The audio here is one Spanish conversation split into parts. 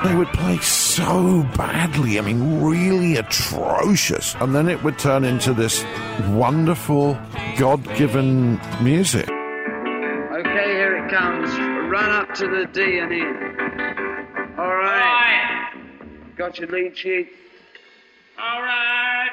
They would play so badly, I mean, really atrocious. And then it would turn into this wonderful, God-given music. Okay, here it comes. Run up to the D and E. All right. Got your lead sheet? All right.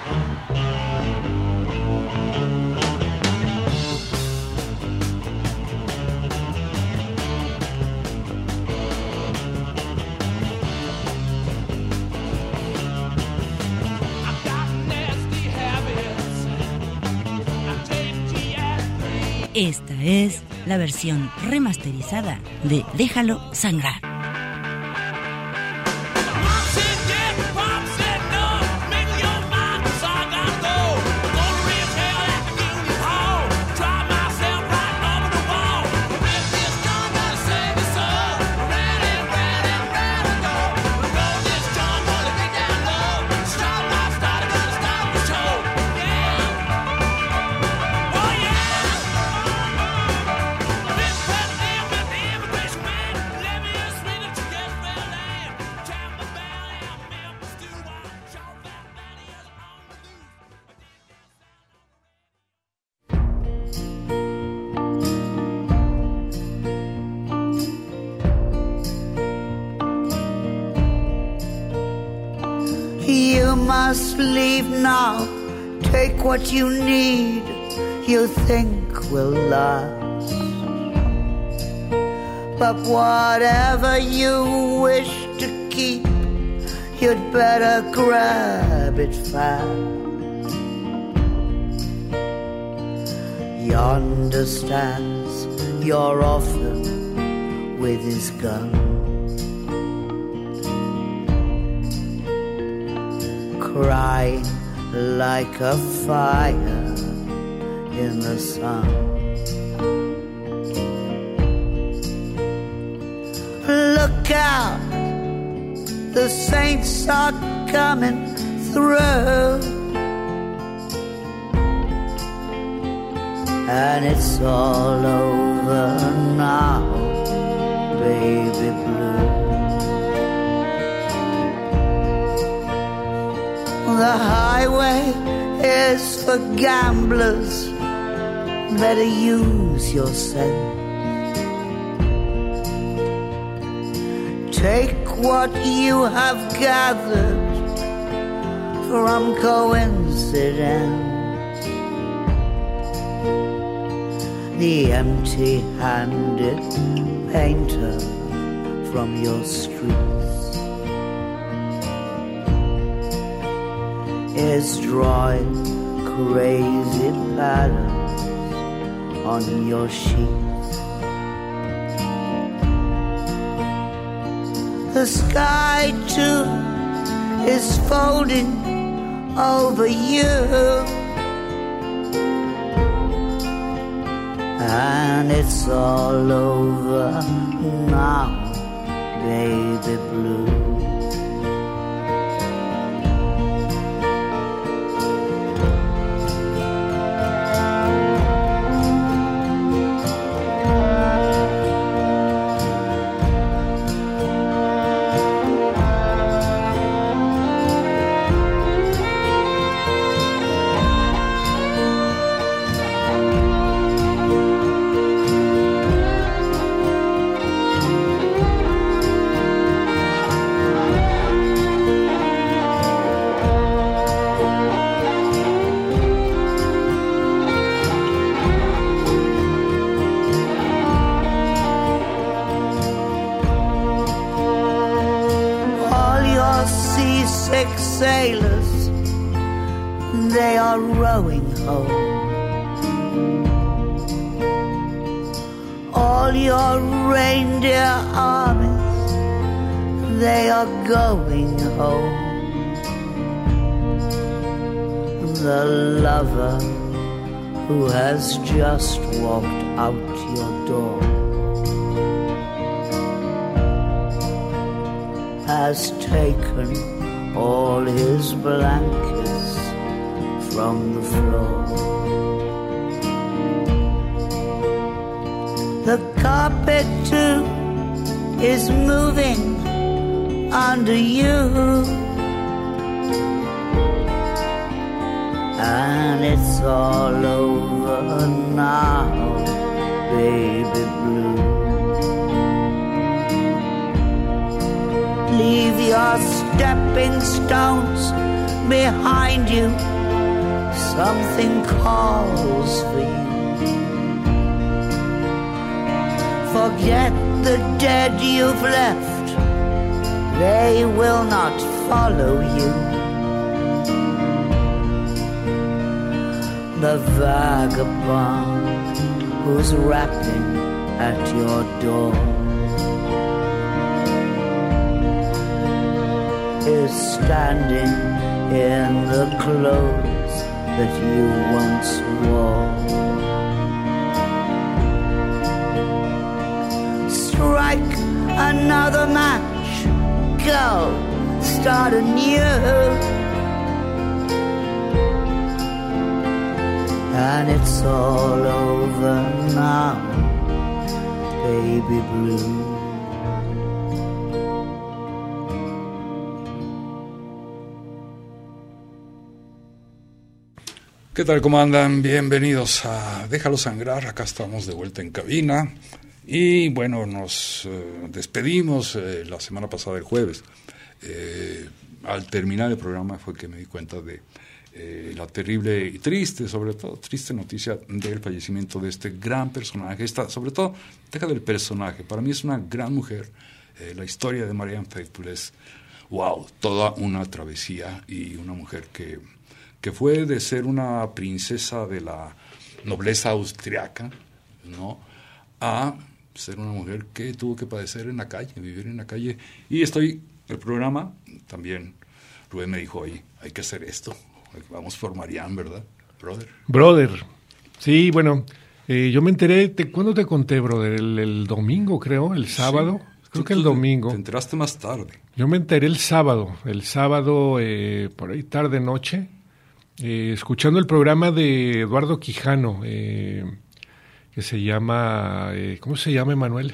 Esta es la versión remasterizada de Déjalo Sangrar. You must leave now. Take what you need, you think will last. But whatever you wish to keep, you'd better grab it fast. Yonder stands your orphan with his gun, crying like a fire in the sun. Look out, the saints are coming through, and it's all over now, baby blue. The highway is for gamblers, better use your sense. Take what you have gathered from coincidence. The empty-handed painter from your streets is drawing crazy patterns on your sheets. The sky too is folding over you, and it's all over now, baby blue. Seasick sailors, they are rowing home. All your reindeer armies, they are going home. The lover who has just walked out your door has taken all his blankets from the floor. The carpet too is moving under you, and it's all over now, baby blue. Leave your stepping stones behind you, something calls for you. Forget the dead you've left, they will not follow you. The vagabond who's rapping at your door is standing in the clothes that you once wore. Strike another match, go start anew, and it's all over now, baby blue. ¿Qué tal? ¿Cómo andan? Bienvenidos a Déjalo Sangrar. Acá estamos de vuelta en cabina. Y bueno, nos despedimos la semana pasada, el jueves. Al terminar el programa fue que me di cuenta de la terrible y triste, sobre todo triste noticia del fallecimiento de este gran personaje. Sobre todo, deja del personaje. Para mí es una gran mujer. La historia de Marianne Faithfull es, wow, toda una travesía, y una mujer que fue de ser una princesa de la nobleza austriaca, ¿no?, a ser una mujer que tuvo que padecer en la calle, vivir en la calle. Y el programa también, Rubén me dijo, oye, hay que hacer esto, vamos por Marianne, ¿verdad, brother? Sí, bueno, yo me enteré, ¿cuándo te conté, brother? El domingo, creo, el sábado. Sí. Creo que el domingo. Te enteraste más tarde. Yo me enteré el sábado, por ahí tarde noche, escuchando el programa de Eduardo Quijano, que se llama, ¿cómo se llama, Emanuel?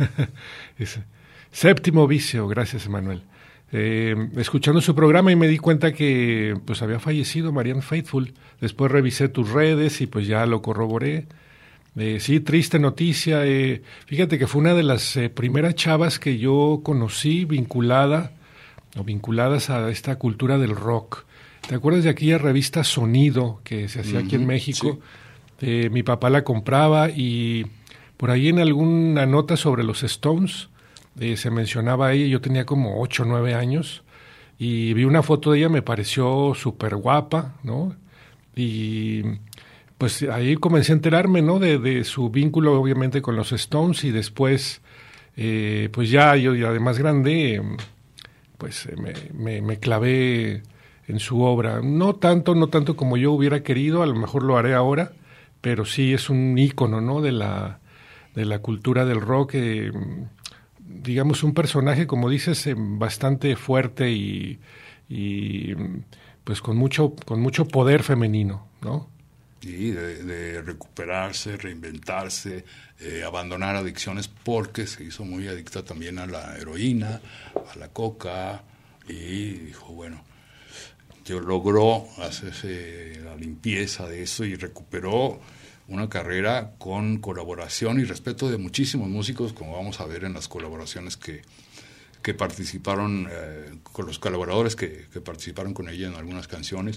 Séptimo Vicio, gracias, Emanuel. Escuchando su programa y me di cuenta que pues había fallecido Marianne Faithfull. Después revisé tus redes y pues ya lo corroboré. Sí, triste noticia. Fíjate que fue una de las primeras chavas que yo conocí vinculadas a esta cultura del rock. ¿Te acuerdas de aquella revista Sonido que se hacía aquí en México? Sí. Mi papá la compraba y por ahí en alguna nota sobre los Stones se mencionaba a ella. Yo tenía como 8 o 9 años y vi una foto de ella, me pareció súper guapa, ¿no? Y pues ahí comencé a enterarme, ¿no?, de su vínculo obviamente con los Stones, y después pues ya yo de más grande pues me clavé en su obra. No tanto como yo hubiera querido, a lo mejor lo haré ahora, pero sí es un ícono, ¿no?, de la cultura del rock, digamos un personaje, como dices, bastante fuerte y pues con mucho poder femenino, ¿no? Sí, de recuperarse, reinventarse, abandonar adicciones, porque se hizo muy adicta también a la heroína, a la coca, y dijo, bueno, yo logró hacerse la limpieza de eso y recuperó una carrera con colaboración y respeto de muchísimos músicos, como vamos a ver en las colaboraciones que participaron, con los colaboradores que participaron con ella en algunas canciones.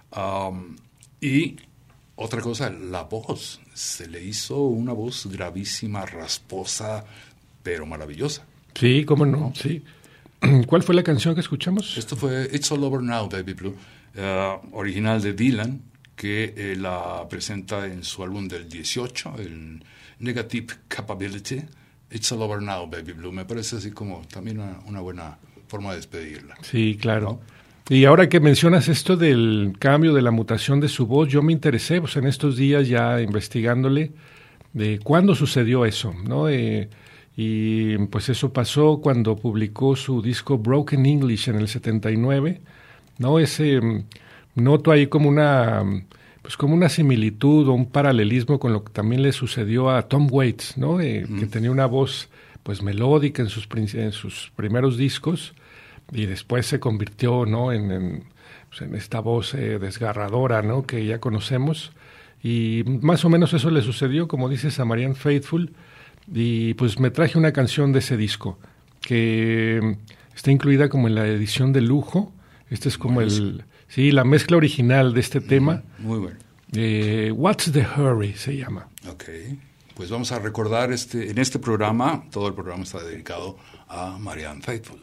Y otra cosa, la voz, se le hizo una voz gravísima, rasposa, pero maravillosa. Sí, cómo no, sí. ¿Cuál fue la canción que escuchamos? Esto fue It's All Over Now, Baby Blue, original de Dylan, que la presenta en su álbum del 18, el Negative Capability. It's All Over Now, Baby Blue. Me parece así como también una buena forma de despedirla. Sí, claro. ¿No? Y ahora que mencionas esto del cambio, de la mutación de su voz, yo me interesé pues, en estos días ya investigándole de cuándo sucedió eso, ¿no? Y pues eso pasó cuando publicó su disco Broken English en el 79, ¿no? Noto ahí como una similitud o un paralelismo con lo que también le sucedió a Tom Waits, ¿no? Que tenía una voz pues melódica en sus primeros discos, y después se convirtió, ¿no?, en esta voz desgarradora, ¿no?, que ya conocemos. Y más o menos eso le sucedió, como dices, a Marianne Faithfull. Y pues me traje una canción de ese disco que está incluida como en la edición de lujo. Este es como la mezcla original de este tema. Muy bueno. What's the Hurry se llama. Ok, pues vamos a recordar en este programa, todo el programa está dedicado a Marianne Faithfull.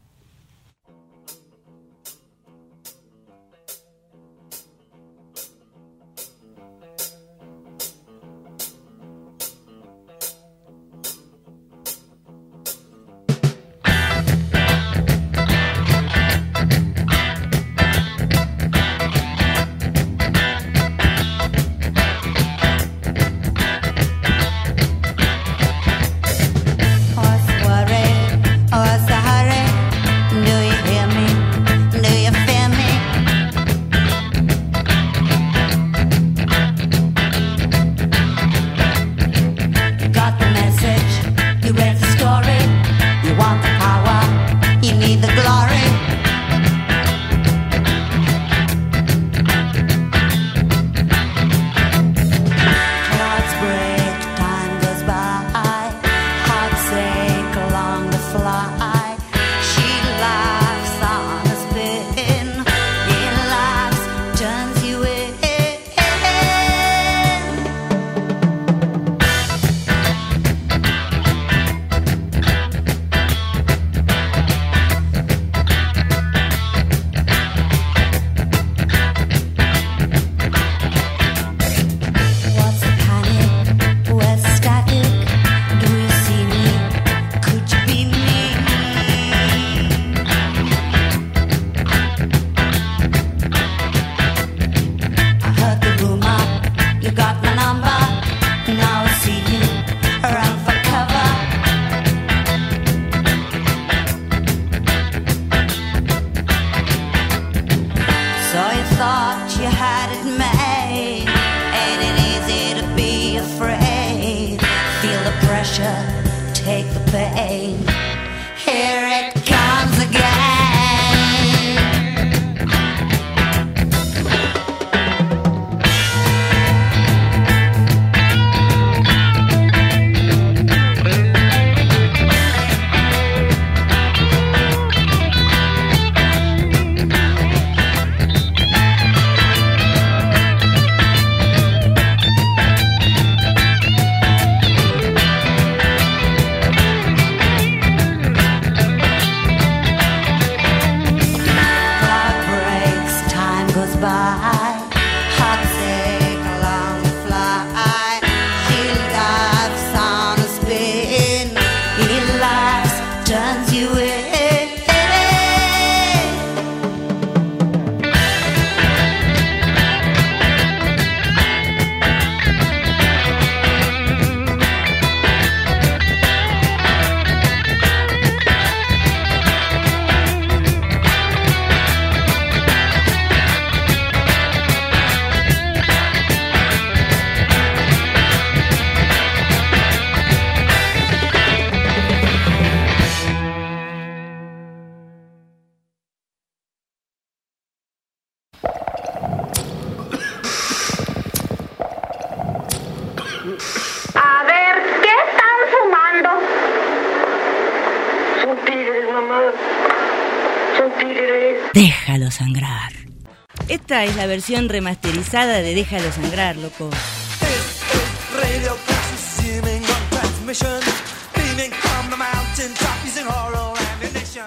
A ver, ¿qué están fumando? Son tigres, mamá. Son tigres. Déjalo sangrar. Esta es la versión remasterizada de Déjalo sangrar, loco. Radio streaming on transmission, beaming from the mountain top using oral ammunition.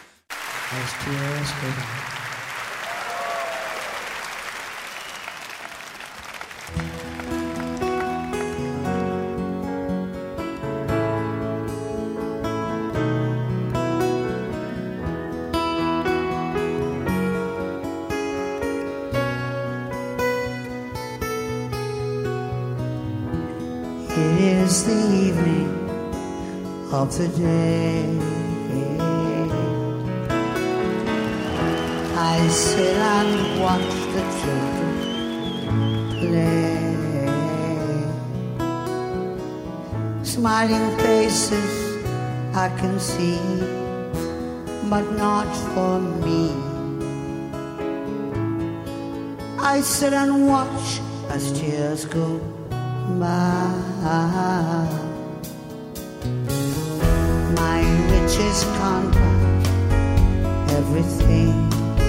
It is the evening of the day. I sit and watch the children play. Smiling faces I can see, but not for me. I sit and watch as tears go by. My riches can't buy everything.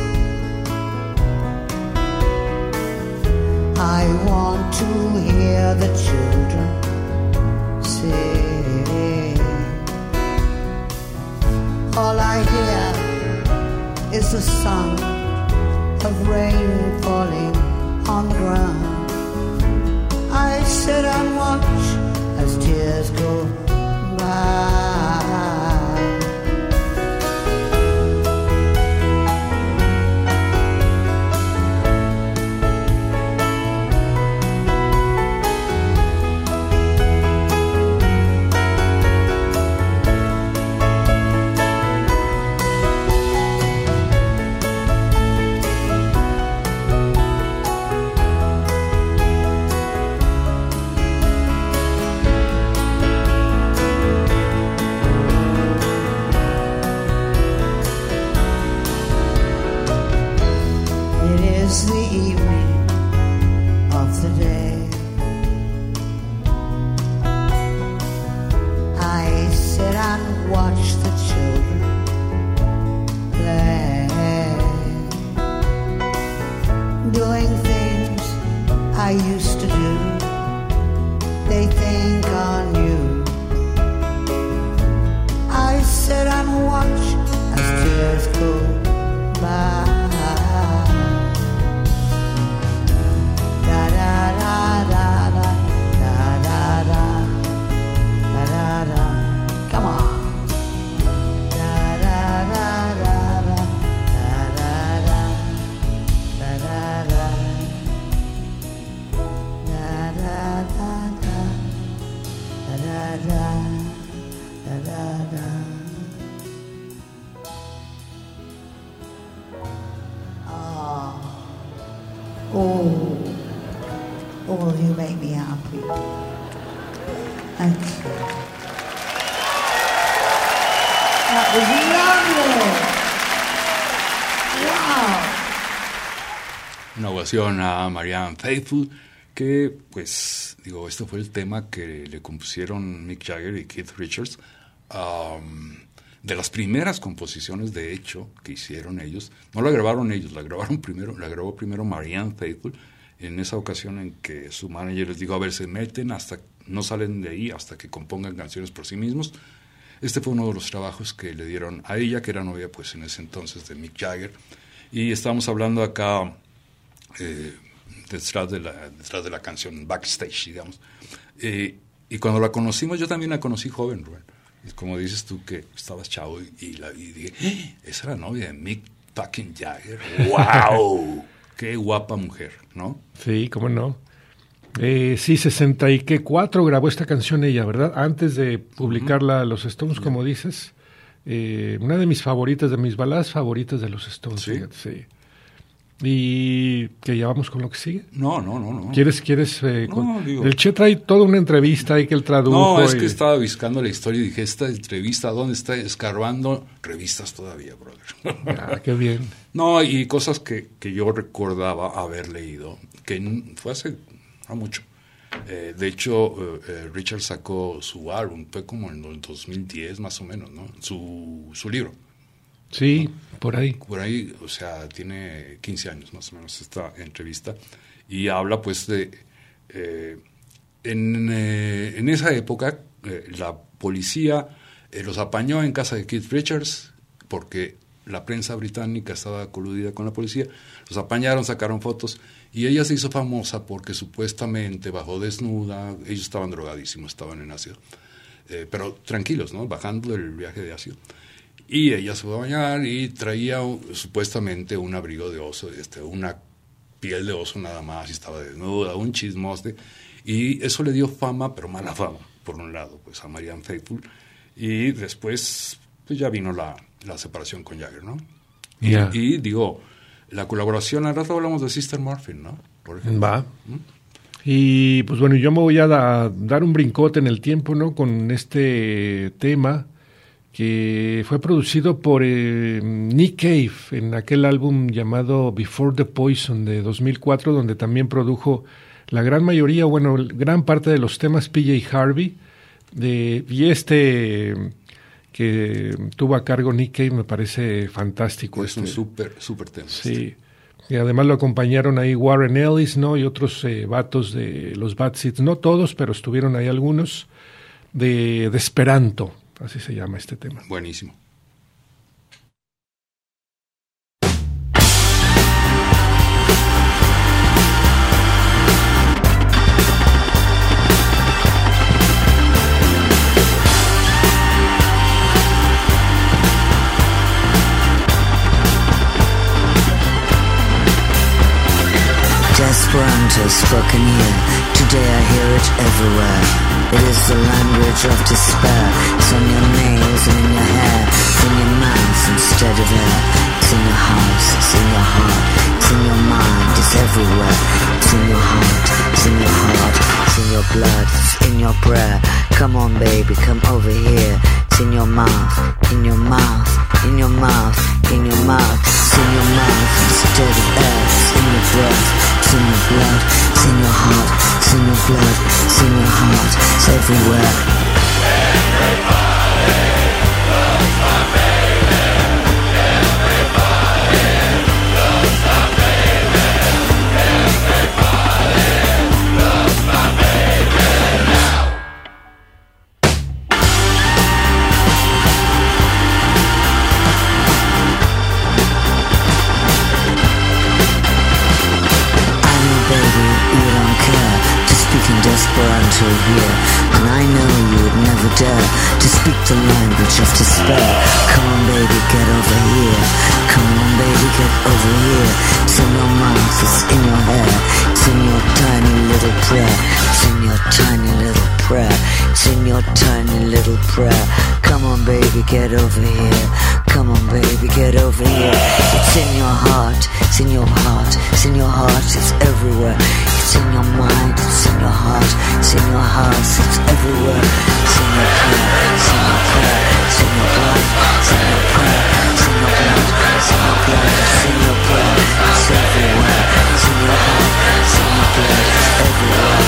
I want to hear the children sing. All I hear is the sound of rain falling on the ground. I sit and watch as tears go by. A Marianne Faithfull, que pues digo, este fue el tema que le compusieron Mick Jagger y Keith Richards, de las primeras composiciones de hecho que hicieron ellos. No la grabaron ellos, la grabó primero Marianne Faithfull, en esa ocasión en que su manager les dijo, a ver, se meten hasta, no salen de ahí hasta que compongan canciones por sí mismos. Este fue uno de los trabajos que le dieron a ella, que era novia pues en ese entonces de Mick Jagger, y estamos hablando acá detrás de la canción, backstage, digamos. Y cuando la conocimos, yo también la conocí joven, Rubén. Y como dices tú, que estabas chavo, y dije, esa era la novia de Mick fucking Jagger. ¡Wow! ¡Qué guapa mujer!, ¿no? Sí, cómo no. Sí, 64 grabó esta canción ella, ¿verdad? Antes de publicarla a los Stones, como dices. Una de mis favoritas, de mis baladas favoritas de los Stones. ¿Sí? Fíjate, sí. ¿Y que ya vamos con lo que sigue? No. ¿Quieres el Che trae toda una entrevista ahí que él tradujo. No, es que estaba buscando la historia y dije, esta entrevista, ¿dónde está? Escarbando revistas todavía, brother. Ah, qué bien. No, y cosas que yo recordaba haber leído, que fue hace mucho. De hecho, Richard sacó su álbum, fue como en el 2010 más o menos, ¿no? Su libro. Sí, por ahí. Por ahí, o sea, tiene 15 años más o menos esta entrevista, y habla pues de... en esa época, la policía los apañó en casa de Keith Richards, porque la prensa británica estaba coludida con la policía, los apañaron, sacaron fotos, y ella se hizo famosa porque supuestamente bajó desnuda, ellos estaban drogadísimos, estaban en ácido, pero tranquilos, ¿no? Bajando del viaje de ácido. Y ella se fue a bañar y traía supuestamente un abrigo de oso, una piel de oso nada más, y estaba desnuda, un chismoste. Y eso le dio fama, pero mala fama, por un lado, pues a Marianne Faithfull. Y después, pues ya vino la separación con Jagger, ¿no? Yeah. Y digo, la colaboración, al rato hablamos de Sister Morphine, ¿no? Por ejemplo. Va. Y pues bueno, yo me voy a dar un brincote en el tiempo, ¿no? Con este tema que fue producido por Nick Cave en aquel álbum llamado Before the Poison de 2004, donde también produjo la gran mayoría, bueno, gran parte de los temas PJ Harvey, y que tuvo a cargo Nick Cave me parece fantástico. Es un súper tema. Sí, y además lo acompañaron ahí Warren Ellis, ¿no? Y otros vatos de los Bad Seeds, no todos, pero estuvieron ahí algunos, de Esperanto, así se llama este tema. Buenísimo. Esperanto spoken here, today I hear it everywhere. It is the language of despair. It's on your nails and in your hair. It's in your mouth instead of air. It's in your house, it's in your heart. It's in your mind, it's everywhere. It's in your heart, it's in your heart. It's in your blood, it's in your prayer. Come on baby, come over here. It's in your mouth, in your mouth, in your mouth, in your mouth. It's in your mouth instead of air. It's in your breath. It's in your blood, it's in your heart, it's in your blood, it's in your heart, it's everywhere. Everybody loves my baby. Everybody loves my baby. Everybody loves my baby now. Esperanto here, and I know you would never dare to speak the language of despair. Come on baby, get over here. Come on baby, get over here. It's in your mouth, it's in your hair. It's in your tiny little prayer. It's in your tiny little prayer. It's in your tiny little prayer. Come on baby, get over here. Come on baby, get over here. It's in your heart, it's in your heart, it's in your heart, it's everywhere. It's in your mind, it's in your heart, it's in your house, it's everywhere. It's in your prayer, it's in your prayer, it's in your blood, it's in your prayer, it's in your blood, it's in your blood, it's in your prayer, it's everywhere. It's in your heart, it's in your blood, it's everywhere.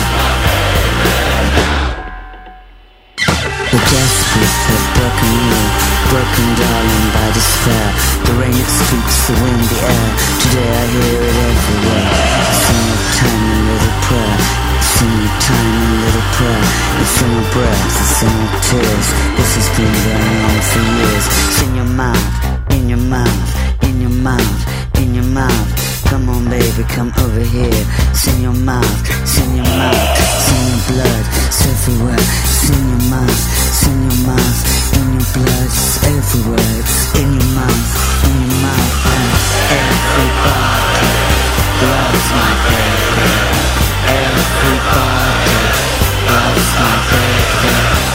The desperate have broken you, broken darling by despair. The rain it speaks, the wind, the air. Today I hear it everywhere. It's in your tiny little prayer. It's in your tiny little prayer. It's in your breath, it's in your tears. This has been going on for years. It's in your mouth, in your mouth, in your mouth, in your mouth. Come on baby, come over here. It's in your mouth, it's in your mouth, it's in your blood, it's everywhere. It's in your mouth, it's in your mouth, in your blood, it's everywhere. It's in your mouth, and everybody loves my baby. Everybody loves my baby.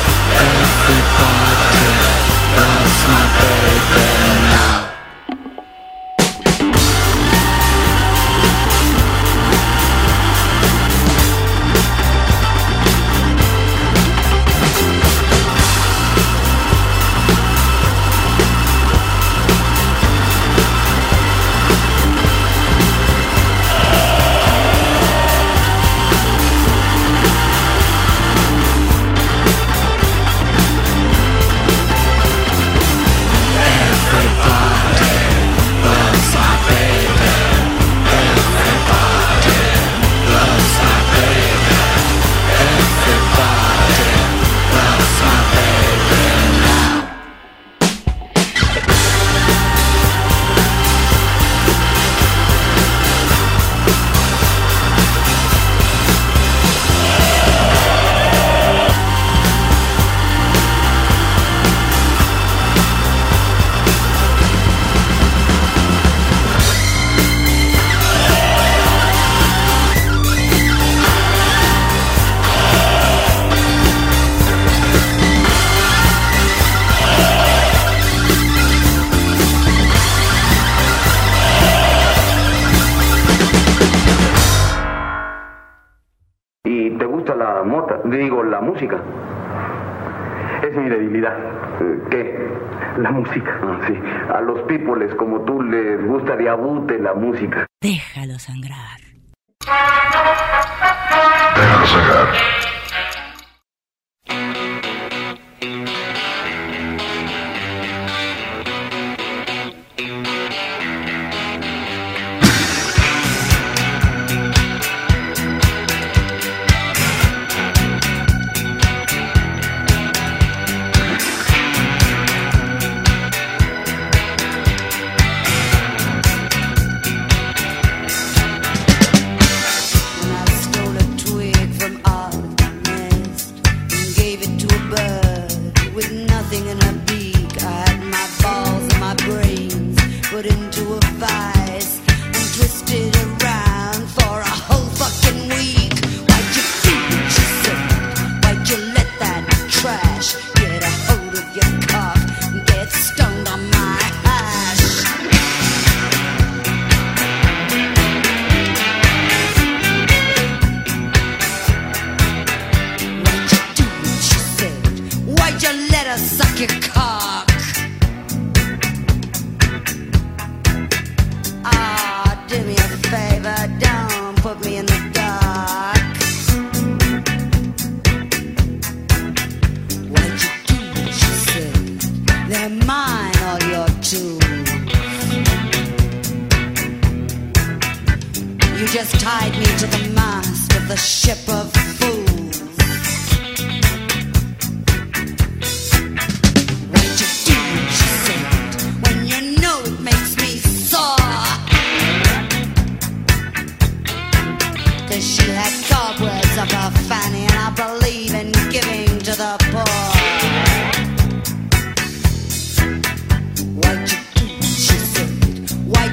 Everybody loves my baby now. la música. Es mi debilidad. ¿Qué? La música. Sí. A los pípoles como tú les gusta de abute la música. Déjalo sangrar. Déjalo sangrar.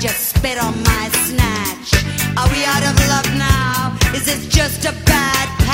Spit on my snatch. Are we out of love now? Is this just a bad patch?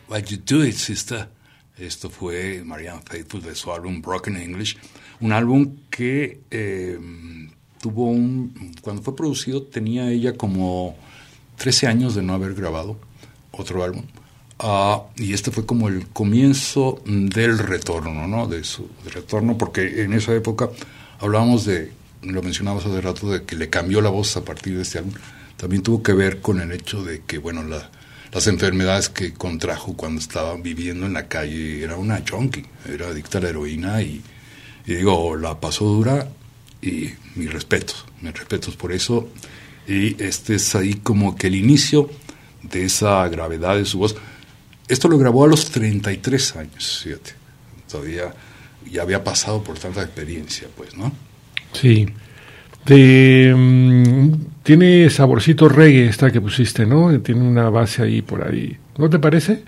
Why You Do It, Sister. Esto fue Marianne Faithfull de su álbum Broken English, un álbum que cuando fue producido tenía ella como 13 años de no haber grabado otro álbum, y este fue como el comienzo del retorno, ¿no? Del retorno, porque en esa época hablábamos lo mencionabas hace rato, de que le cambió la voz a partir de este álbum. También tuvo que ver con el hecho de que, bueno, las enfermedades que contrajo cuando estaba viviendo en la calle, era una junkie, era adicta a la heroína y digo, la pasó dura, y mis respetos por eso. Y este es ahí como que el inicio de esa gravedad de su voz. Esto lo grabó a los 33 años, fíjate, todavía ya había pasado por tanta experiencia, pues, ¿no? Sí. Tiene saborcito reggae esta que pusiste, ¿no? Tiene una base ahí por ahí. ¿No te parece?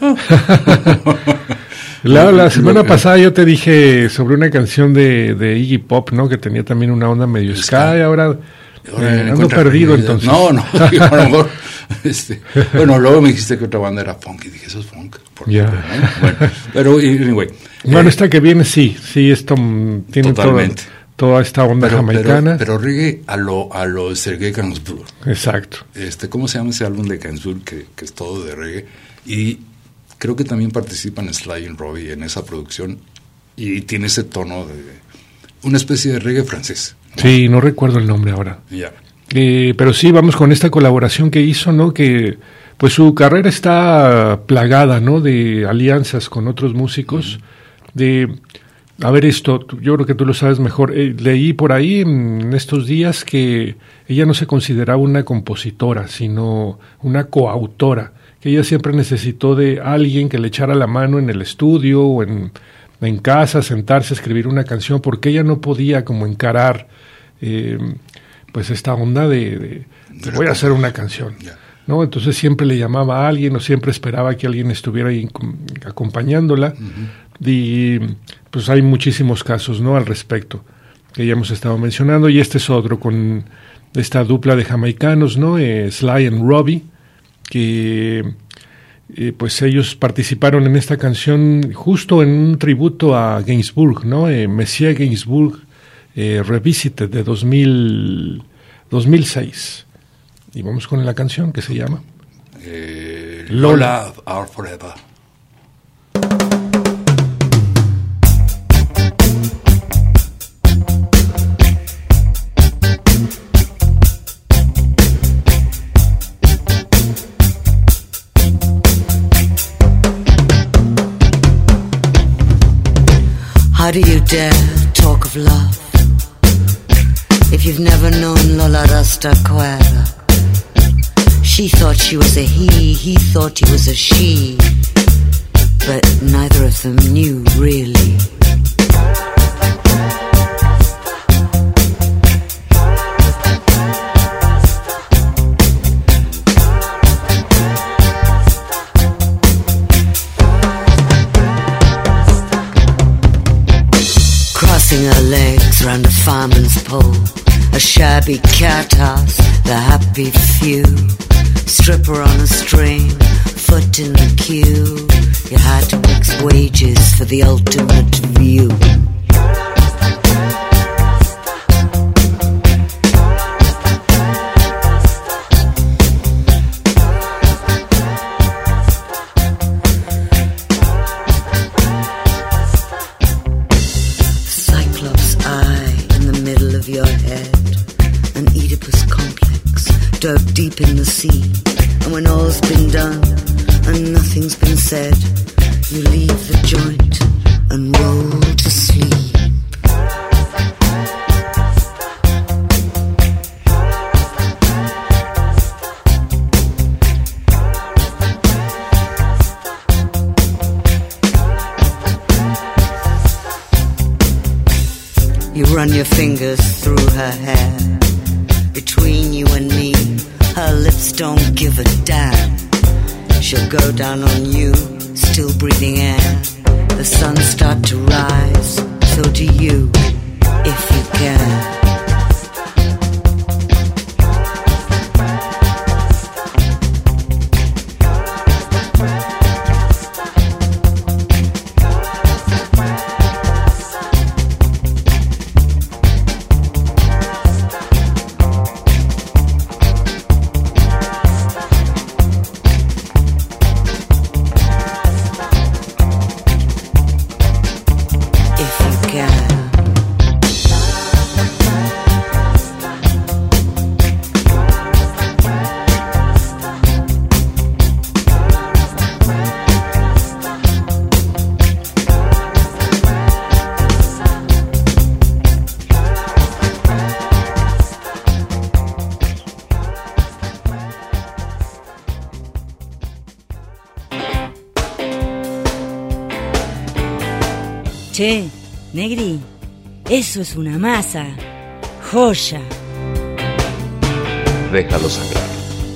La semana pasada yo te dije sobre una canción de Iggy Pop, ¿no? Que tenía también una onda medio ska, y ahora ando perdido entonces. No, a lo mejor, bueno, luego me dijiste que otra banda era funk y dije, eso es funk. Ya. Bueno, pero anyway. Bueno, esta que viene sí, esto tiene totalmente. Toda esta onda jamaicana. Pero reggae a lo Sergei Gainsbourg. Exacto. ¿Cómo se llama ese álbum de Gainsbourg que es todo de reggae? Y creo que también participan Sly and Robbie en esa producción, y tiene ese tono de una especie de reggae francés, ¿no? Sí, no recuerdo el nombre ahora. Ya. Pero sí, vamos con esta colaboración que hizo, ¿no? Que pues su carrera está plagada, ¿no? De alianzas con otros músicos, a ver, esto, yo creo que tú lo sabes mejor. Leí por ahí en estos días que ella no se consideraba una compositora, sino una coautora, que ella siempre necesitó de alguien que le echara la mano en el estudio o en casa, sentarse a escribir una canción, porque ella no podía como encarar pues esta onda de voy a hacer una canción, ¿no? Entonces siempre le llamaba a alguien o siempre esperaba que alguien estuviera ahí acompañándola. Y pues hay muchísimos casos, ¿no? Al respecto que ya hemos estado mencionando, y este es otro con esta dupla de jamaicanos, ¿no? Sly and Robbie, que pues ellos participaron en esta canción justo en un tributo a Gainsbourg, ¿no? Monsieur Gainsbourg Revisited de 2006, y vamos con la canción que se llama Lola Our Forever. How do you dare talk of love if you've never known Lola Rastaquera? She thought she was a he thought he was a she, but neither of them knew really. Her legs round a fireman's pole, a shabby cat house, the happy few. Stripper on a string, foot in the queue. You had to mix wages for the ultimate view. Dug deep in the sea, and when all's been done and nothing's been said, you leave the joint and roll to sleep. You run your fingers through her hair. Between you and me, her lips don't give a damn. She'll go down on you, still breathing air. The sun start to rise, so do you, if you can. Che, Negri, eso es una masa. Joya. Déjalo sangrar.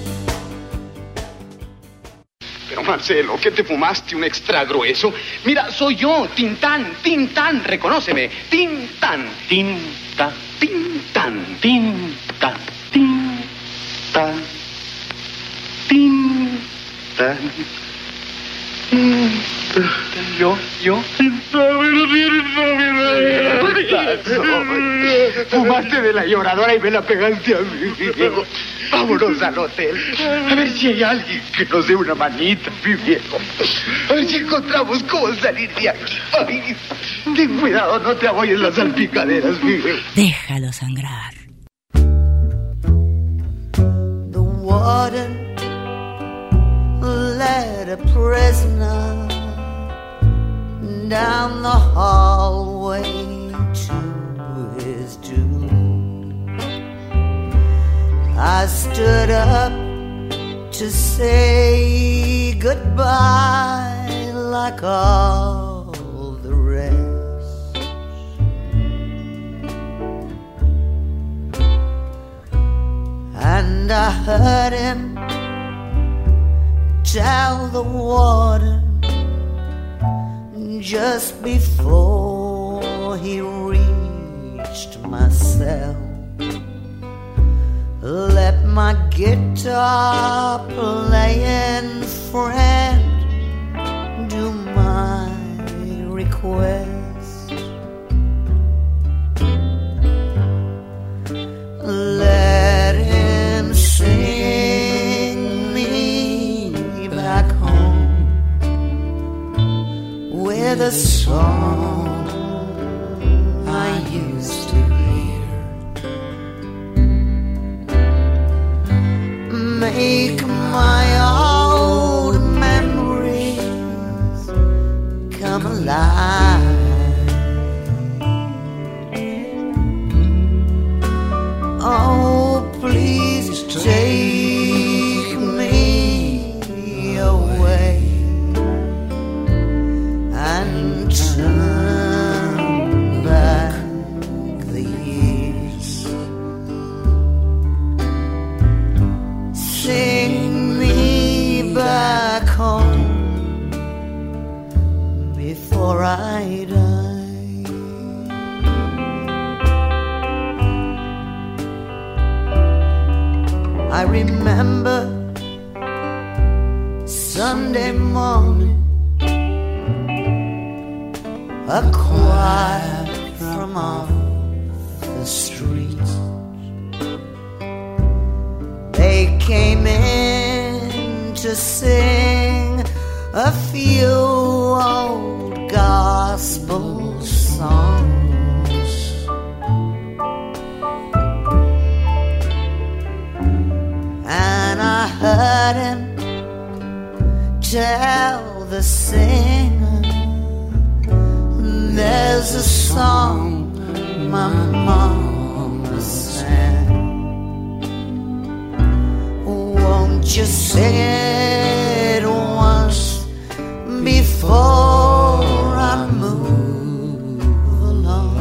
Pero Marcelo, ¿qué te fumaste? ¿Un extra grueso? Mira, soy yo, Tintán, Tintán, reconóceme. Tintán, Tintán, Tintán, Tintán, Tintán, Tintán. Yo. Fumaste de la lloradora y me la pegaste a mí, viejo. Vámonos al hotel. A ver si hay alguien que nos dé una manita, mi viejo. A ver si encontramos cómo salir de aquí. Ay, ten cuidado, no te apoyes las salpicaderas, mi viejo. Déjalo sangrar. The warden led a prisoner down the hallway to his doom. I stood up to say goodbye like all the rest. And I heard him tell the warden just before he reached my cell, let my guitar playing friend do my request. Let him sing me back home with a song I used to hear. Make my old memories come alive. Oh, please take me away and turn back the years. Sing me back home before I die. I remember Sunday morning, a choir from off the streets. They came in to sing a few old gospel songs. And I heard him tell the singer, there's a song my mama sang. Won't you sing it once before I move along?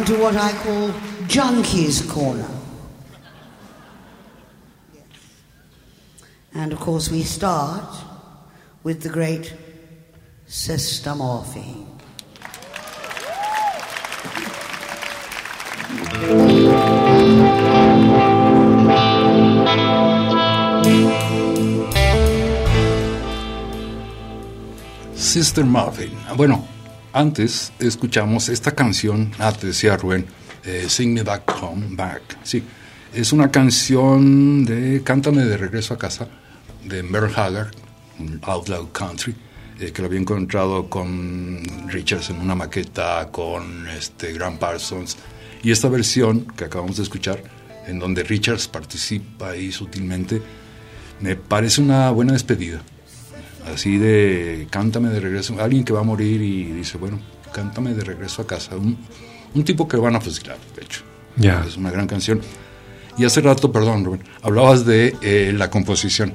come to what I call Junkie's Corner. And of course we start with the great Sister Morphine. Sister Morphine. Bueno, antes escuchamos esta canción, te decía Rubén, Sing Me Back Home, Back. Sí, es una canción de Cántame de Regreso a Casa, de Merle Haggard, un outlaw country, que lo había encontrado con Richards en una maqueta, con Graham Parsons, y esta versión que acabamos de escuchar, en donde Richards participa ahí sutilmente, me parece una buena despedida. Así de cántame de regreso, alguien que va a morir y dice, bueno, cántame de regreso a casa, un tipo que van a fusilar, de hecho. Yeah. Es una gran canción. Y hace rato, perdón Rubén, hablabas de la composición.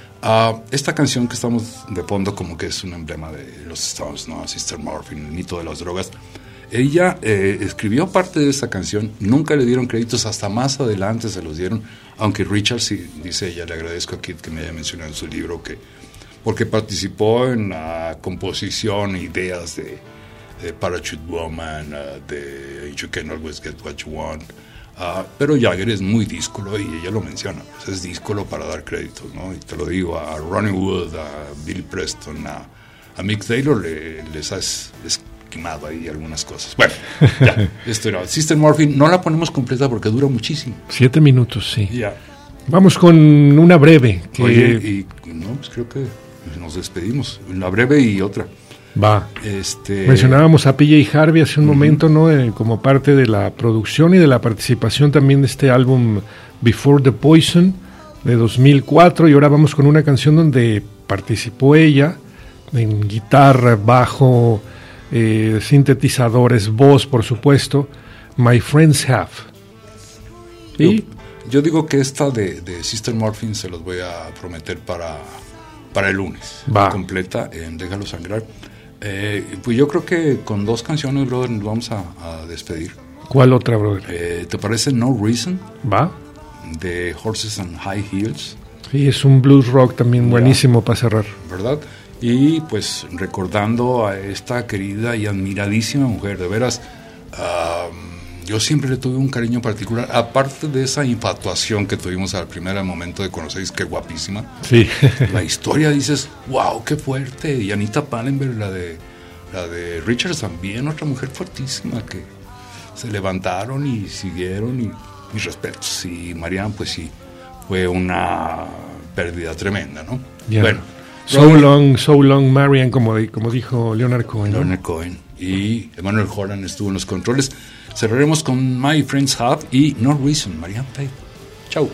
Esta canción que estamos de fondo como que es un emblema de los Stones, ¿no? Sister Morphine, el mito de las drogas. Ella escribió parte de esta canción, nunca le dieron créditos, hasta más adelante se los dieron, aunque Richard, sí, dice ella, le agradezco a Kid que me haya mencionado en su libro, porque participó en la composición, ideas de Parachute Woman, de You Can Always Get What You Want, pero Jagger es muy díscolo y ella lo menciona, pues es díscolo para dar créditos, ¿no? Y te lo digo, a Ronnie Wood, a Bill Preston, a Mick Taylor les ha esquimado ahí algunas cosas. Bueno, ya, esto era Sister Morphine, no la ponemos completa porque dura muchísimo. 7 minutos, sí. Ya. Vamos con una breve. Oye, y no, pues creo que nos despedimos, una breve y otra. Va. Mencionábamos a PJ Harvey hace un momento, ¿no? Como parte de la producción y de la participación también de este álbum Before the Poison de 2004, y ahora vamos con una canción donde participó ella en guitarra, bajo, sintetizadores, voz, por supuesto, My Friends Have. ¿Y? Yo digo que esta de Sister Morphine se los voy a prometer para el lunes. Va. Completa en Déjalo Sangrar. Pues yo creo que con 2 canciones, brother, nos vamos a despedir. ¿Cuál otra, brother? ¿Te parece No Reason? Va. De Horses and High Heels. Sí, es un blues rock también buenísimo para cerrar. ¿Verdad? Y pues recordando a esta querida y admiradísima mujer, de veras, yo siempre le tuve un cariño particular, aparte de esa infatuación que tuvimos al primer momento de conocer, qué guapísima. Sí. La historia, dices, wow, qué fuerte. Y Anita Pallenberg, la de Richards también, otra mujer fuertísima que se levantaron y siguieron, y mis respetos. Y Marianne, pues sí, fue una pérdida tremenda, ¿no? Yeah. Bueno. So long, Marianne, como dijo Leonard Cohen. Leonard Cohen. Y Emmanuel Horan estuvo en los controles. Cerraremos con My Friends Have y No Reason, Marianne Faith. Chau.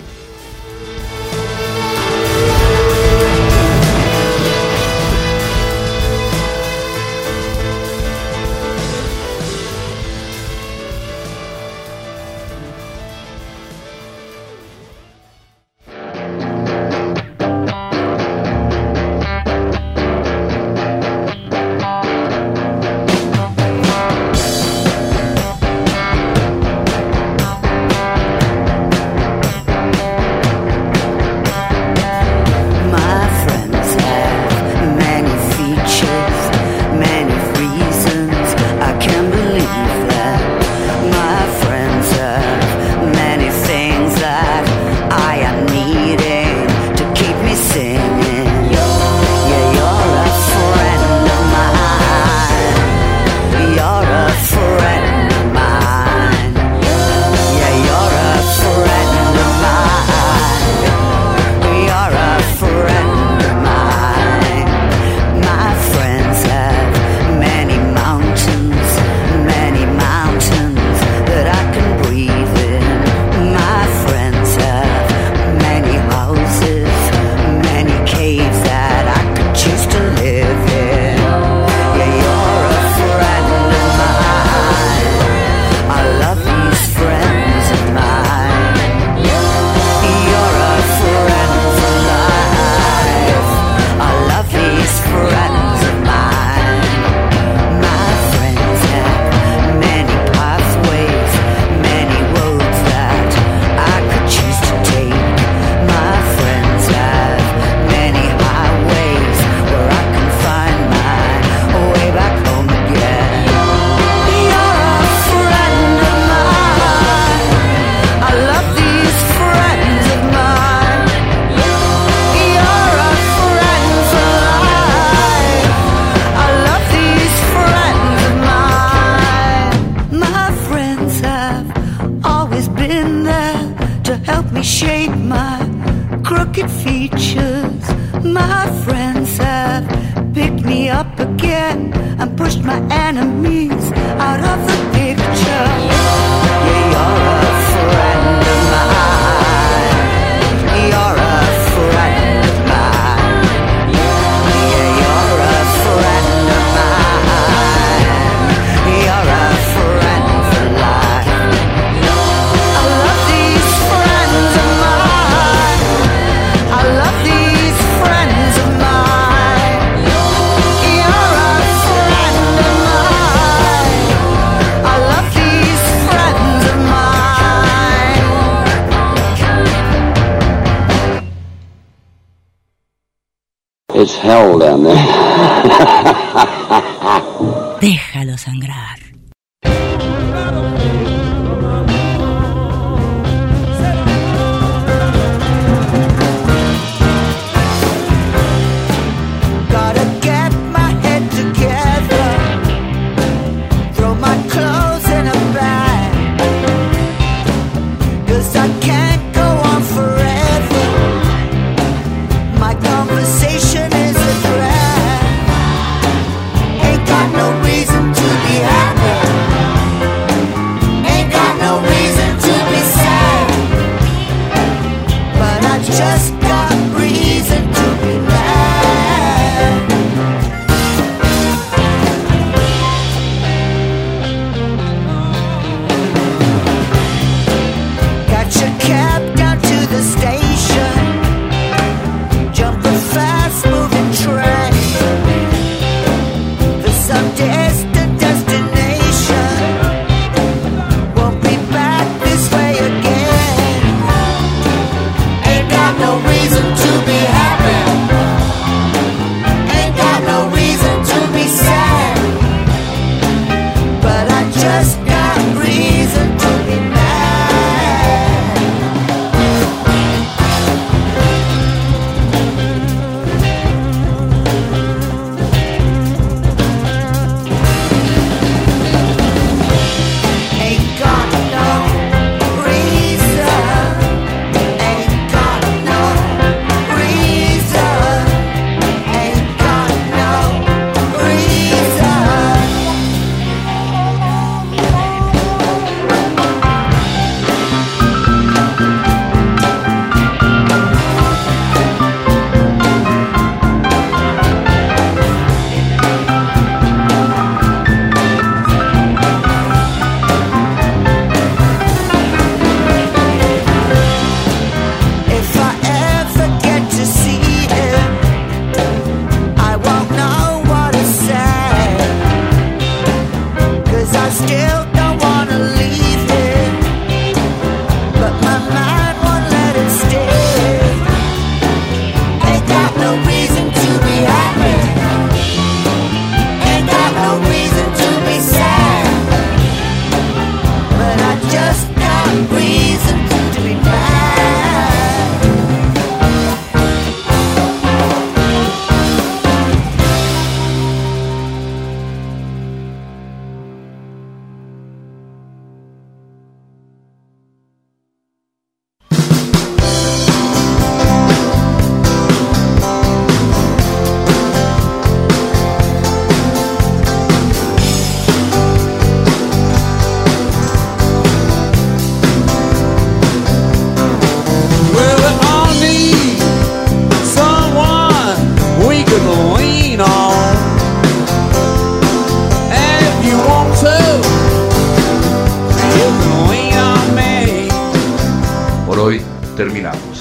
features. My friends have picked me up again and pushed my enemies out of the picture. Yeah, you're a friend of mine. You're a friend of mine. Yeah, you're a friend of mine. You're a friend for life. I love these friends of mine. I love these friends of mine. You're a friend of mine. I love these friends of mine. It's hell down there. Déjalo sangrar. Gotta get my head together, throw my clothes in a bag, 'cause I can't go on forever. My conversation is a drag. Ain't got no reason to be happy. Ain't got no reason to be sad. But I just got reason to be mad. Got your cab down to the station, jump a fast moving train for some distant destination. Won't be back this way again. Ain't got no reason to be happy. Ain't got no reason to be sad. But I just got reason to be mad. Ain't got no reason. Ain't got no reason. Ain't got no reason. If I ever get to see him, I won't know what to say. 'Cause I still don't wanna leave him, but my mind won't let it stay. Ain't got no reason to be happy. Ain't got no reason to be sad. But I just got reason to be mad. Well, we all need someone we can lean on. And if you want to, you can lean on me. Por hoy terminamos.